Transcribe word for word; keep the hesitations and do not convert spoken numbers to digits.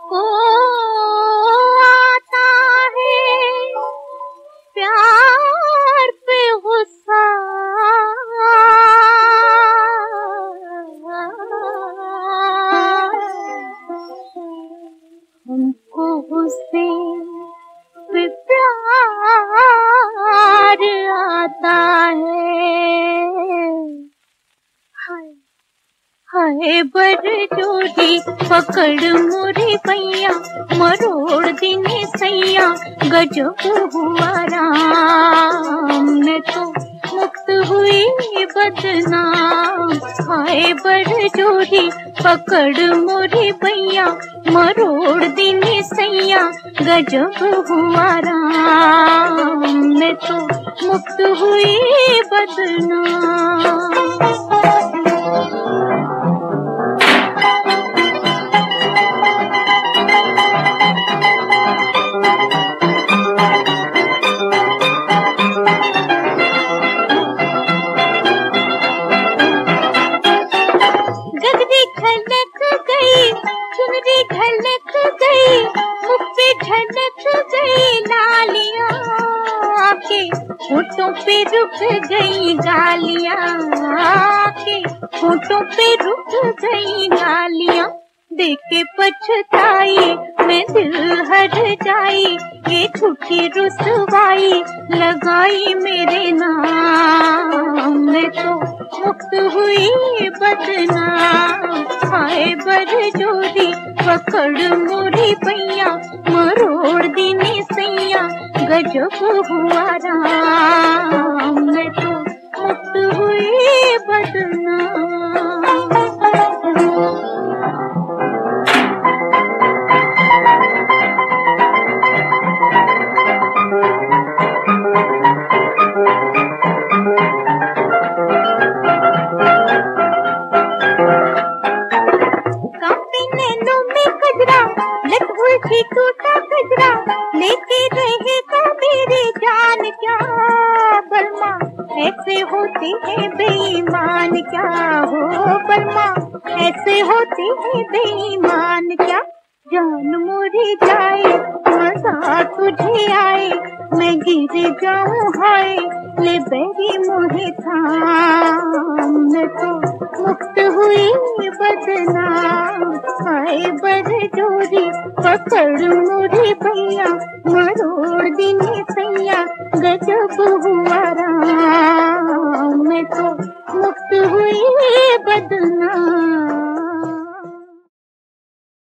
हमको आता है प्यार पे गुस्सा, हमको गुस्से पे प्यार आता है। हाय हाय बर जोड़ी पकड़ मोरे पैया, मरोड़ दिने सैया गजब हुआ राम। मैं तो मुक्त हुई बदनाम। हाय बर जोड़ी पकड़ मोरे पैया, मरोड़ दिने सैया गजब हुआ राम। मैं तो मुक्त हुई बदनाम। चुनरी ढलक गई, मुख पे ढलक गई लालियां के, होठों पे रुक गई गालियां के, होठों पे रुक गई गालियां। देख के पछताई मैं दिल हर जाई, ये झूठी रुसवाई लगाई मेरे नाम। मैं तो मुक्त हुई बदनाम। हाय बर जोड़ी पकड़ मोरी पैया, मरोड़ दिने सैया गजब हुआ राम। मैं तो मुक्त हुई बदनाम। टूटा गजरा लेके रहेगा मेरी जान क्या, बलमा ऐसे होते हैं बेईमान क्या, हो बलमा ऐसे होते हैं बेईमान क्या। जान मोरी जाए मजा तुझे आए, मैं गिर जाऊं हाय ले बेरी मोहे थाम। मैं तो मुक्त हुई बदनाम। हाय बर जोड़ी पकड़ मोरी पैया, मरोड़ दिने सैया गजब हुआ राम। मैं तो मुक्त हुई